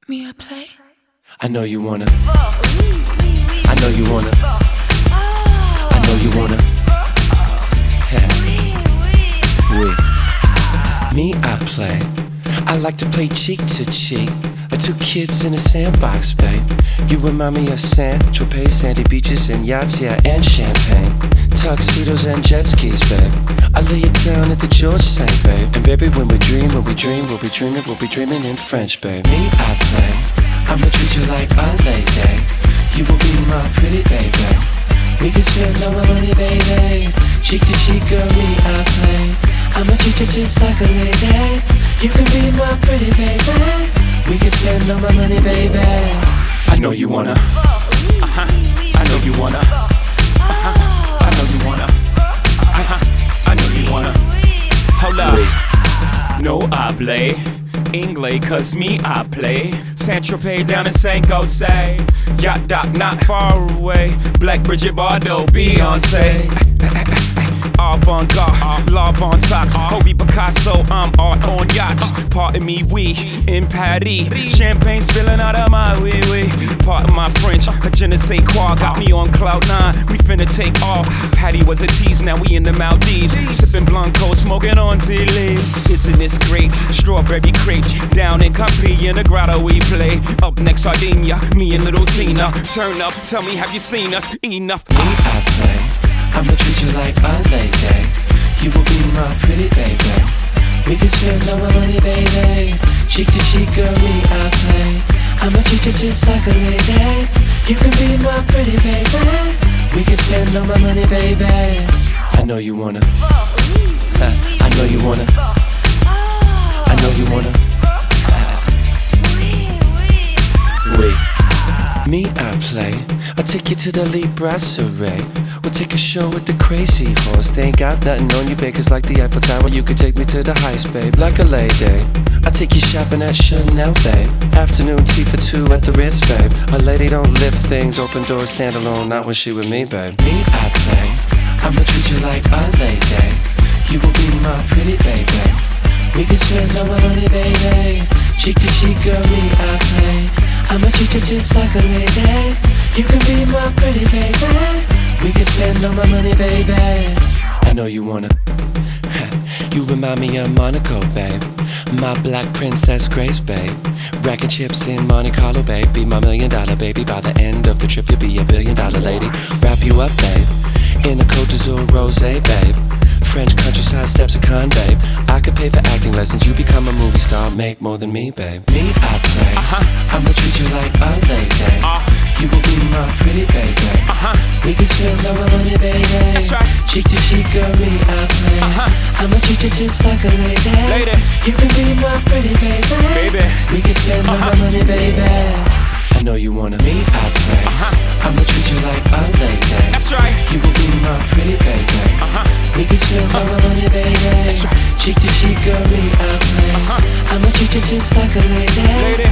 Me, I play. I know you wanna. I know you wanna. I know you wanna. We. Me, I play. I like to play cheek to cheek. Two kids in a sandbox, babe. You remind me of Saint-Tropez, sandy beaches and yachts, yeah, and champagne. Tuxedos and jet skis, babe. I lay it down at the George St, babe. And baby, when we dream, we'll be dreaming in French, babe. Me, I play. I'ma treat you like a lady. You will be my pretty baby. We can spend all my money, baby. Cheek to cheek, girl, me, I play. I'ma treat you just like a lady. You can be my pretty baby. We can spend all my money, baby. I know you wanna. I know you wanna. I know you wanna. I know you wanna. Hold up. No hable English, cause me I play Saint-Tropez down in St. Gosay. Yacht dock not far away. Black Bridget Bardot, Beyonce. Avant-garde, love on socks. Hobie Picasso, I'm art on yachts. Pardon me, we in Paris. Champagne spilling out of my wee-wee. Pardon my French, a je ne sais quoi got me on cloud nine. We finna take off. Patty was a tease, now we in the Maldives. Sipping Blanco, smoking on tea leaves. Isn't this great? Strawberry crepes. Down in Capri, in the grotto we play. Up next Sardinia, me and little Tina. Turn up, tell me, have you seen us? Enough. Me, I play. I'ma treat you like a lady. You will be my pretty baby. We can spend all my money, baby. Cheek to cheek, girl, me, I play. I'ma treat you just like a lady. You can be my pretty baby. We can spend all my money, baby. I know you wanna. I know you wanna. I know you wanna. Me, I play. I'll take you to the Lee Brasserie. We'll take a show with the Crazy Horse. They ain't got nothing on you, babe, 'cause like the Eiffel Tower, you could take me to the heist, babe, like a lady. I'll take you shopping at Chanel, babe. Afternoon tea for two at the Ritz, babe. A lady don't lift things, open doors, stand alone, not when she with me, babe. Me, I play. I'ma treat you like a lady. You will be my pretty baby. We can spend all my money, baby. Cheek to cheek, girl, me, I play. I'ma treat you just like a lady. You can be my pretty baby. We can spend all my money, baby. I know you wanna. You remind me of Monaco, babe. My black princess Grace, babe. Racking chips in Monte Carlo, babe. Be my $1 million baby. By the end of the trip, you'll be a $1 billion lady. Wrap you up, babe, in a Côte d'Azur rosé, babe. French countryside steps a con, babe. I could pay for acting lessons. You become a movie star, make more than me, babe. Me, I play. I'ma treat you like a lady. You will be my pretty baby. We can spend all my money, baby. That's right. Cheek to cheek, girl, me, I play. I'ma treat you just like a lady. You can be my pretty baby. We can spend all my money, baby. I know you wanna. Me, I play. I'ma treat you like a lady. That's right. You will be my pretty baby. We can spend all my money, baby. That's right. Cheek to cheek, girl, me, I play. I'ma treat you just like a lady.